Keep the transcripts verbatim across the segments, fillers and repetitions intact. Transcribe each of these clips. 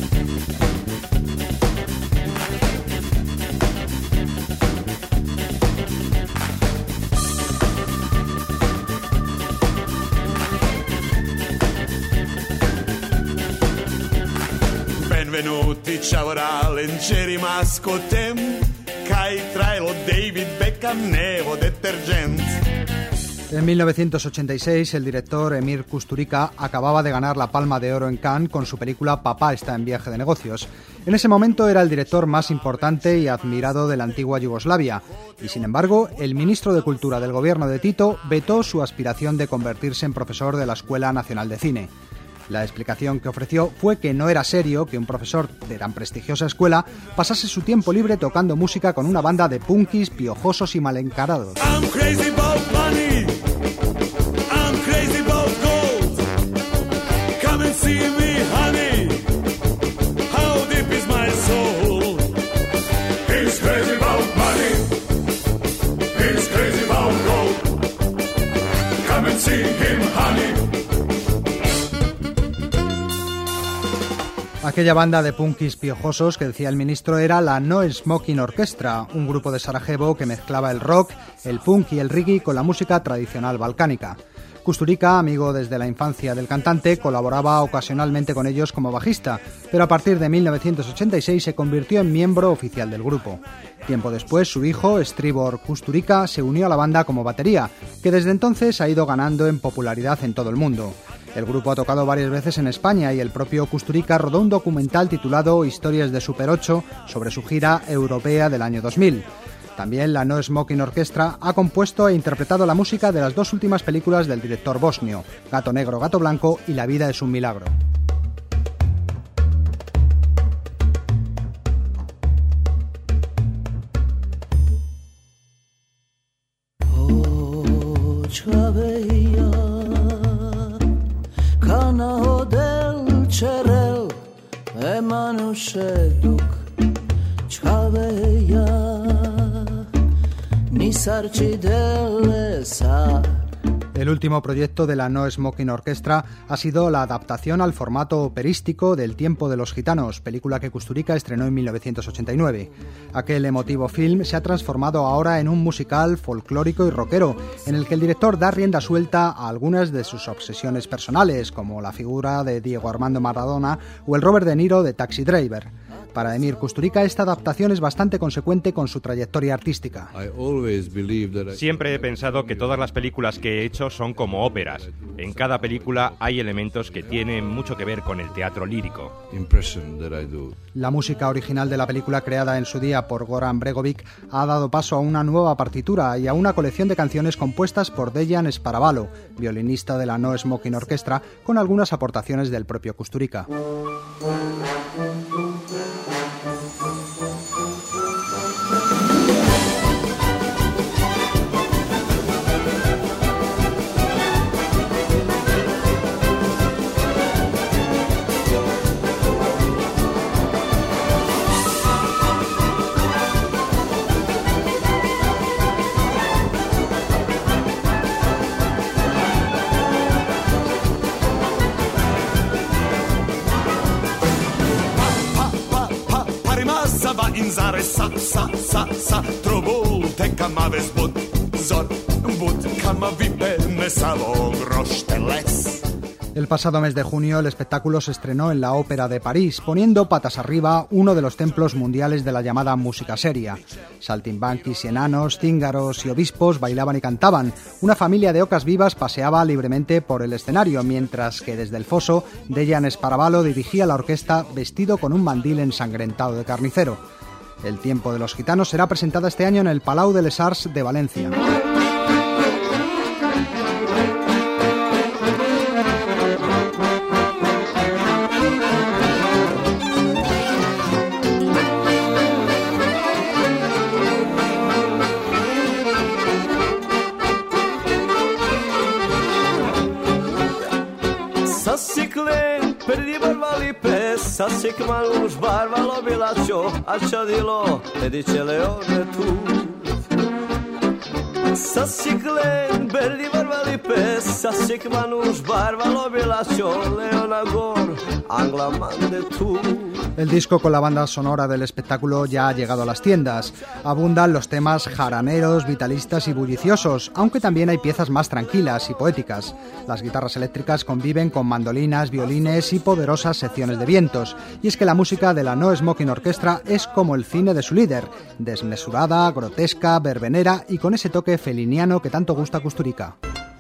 Benvenuti, ciao Ralen, c'eri mascotem, Kai Trailo, David Beckham, Nevo, Detergent. En mil novecientos ochenta y seis, el director Emir Kusturica acababa de ganar la Palma de Oro en Cannes con su película Papá está en viaje de negocios. En ese momento era el director más importante y admirado de la antigua Yugoslavia, y sin embargo, el ministro de Cultura del gobierno de Tito vetó su aspiración de convertirse en profesor de la Escuela Nacional de Cine. La explicación que ofreció fue que no era serio que un profesor de tan prestigiosa escuela pasase su tiempo libre tocando música con una banda de punkis piojosos y mal encarados. I'm crazy about money. I'm crazy about gold. Come and see me, honey. How deep is my soul? He's crazy about money. He's crazy about gold. Come and see him, honey. Aquella banda de punkis piojosos que decía el ministro era la No Smoking Orchestra, un grupo de Sarajevo que mezclaba el rock, el punk y el reggae con la música tradicional balcánica. Kusturica, amigo desde la infancia del cantante, colaboraba ocasionalmente con ellos como bajista, pero a partir de mil novecientos ochenta y seis se convirtió en miembro oficial del grupo. Tiempo después, su hijo, Stribor Kusturica, se unió a la banda como batería, que desde entonces ha ido ganando en popularidad en todo el mundo. El grupo ha tocado varias veces en España y el propio Kusturica rodó un documental titulado Historias de Super ocho sobre su gira europea del año dos mil. También la No Smoking Orchestra ha compuesto e interpretado la música de las dos últimas películas del director bosnio, Gato Negro, Gato Blanco y La vida es un milagro. Oh, Kanao del Cerel Emanuše duk Čaveja Nisarči dele sa. El último proyecto de la No Smoking Orchestra ha sido la adaptación al formato operístico del Tiempo de los Gitanos, película que Kusturica estrenó en mil novecientos ochenta y nueve. Aquel emotivo film se ha transformado ahora en un musical folclórico y rockero, en el que el director da rienda suelta a algunas de sus obsesiones personales, como la figura de Diego Armando Maradona o el Robert De Niro de Taxi Driver. Para Emir Kusturica, esta adaptación es bastante consecuente con su trayectoria artística. Siempre he pensado que todas las películas que he hecho son como óperas. En cada película hay elementos que tienen mucho que ver con el teatro lírico. La música original de la película, creada en su día por Goran Bregovic, ha dado paso a una nueva partitura y a una colección de canciones compuestas por Dejan Sparavalo, violinista de la No Smoking Orchestra, con algunas aportaciones del propio Kusturica. In zare sa sa sa sa trovolte kamaves bud zor bud kamavipe nesalo grošteles. El pasado mes de junio el espectáculo se estrenó en la Ópera de París, poniendo patas arriba uno de los templos mundiales de la llamada música seria. Saltimbanquis y enanos, cíngaros y obispos bailaban y cantaban. Una familia de ocas vivas paseaba libremente por el escenario, mientras que desde el foso Dejan Sparavalo dirigía la orquesta vestido con un mandil ensangrentado de carnicero. El Tiempo de los Gitanos será presentada este año en el Palau de les Arts de Valencia. Sasik maluš barvalo bilačo, a čadilo, ediće leone tu. Sassiklen, belli varvali pes, sassik manus barbalo bilacio, leonagor, anglaman de tu. El disco con la banda sonora del espectáculo ya ha llegado a las tiendas. Abundan los temas jaraneros, vitalistas y bulliciosos, aunque también hay piezas más tranquilas y poéticas. Las guitarras eléctricas conviven con mandolinas, violines y poderosas secciones de vientos. Y es que la música de la No Smoking Orchestra es como el cine de su líder, desmesurada, grotesca, verbenera y con ese toque feliniano que tanto gusta a Kusturica.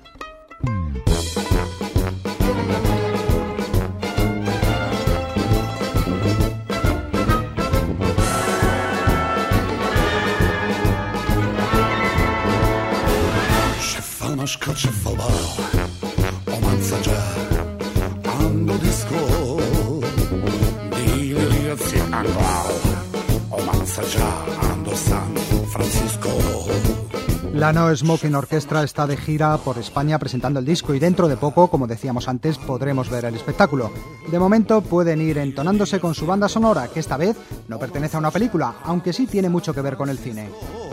Kaçıp falba, oman saca, ando disco, deliriaci anglau, oman saca, ando San Francisco. La No Smoking Orchestra está de gira por España presentando el disco y dentro de poco, como decíamos antes, podremos ver el espectáculo. De momento pueden ir entonándose con su banda sonora, que esta vez no pertenece a una película, aunque sí tiene mucho que ver con el cine.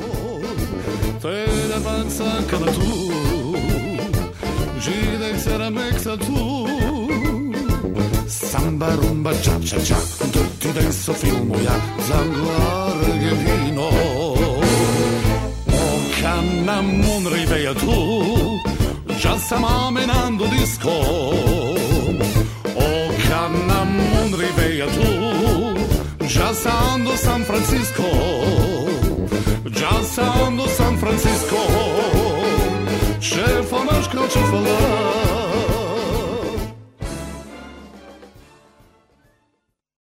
Židek sera meksa tu Samba, rumba, cha, cha, cha Tutti denso filmu ja Zangla Argentino O canna mon riveja tu Già stiamo menando disco O canna mon riveja tu Già stando San Francisco Già stando San Francisco Šefa naš kao će falar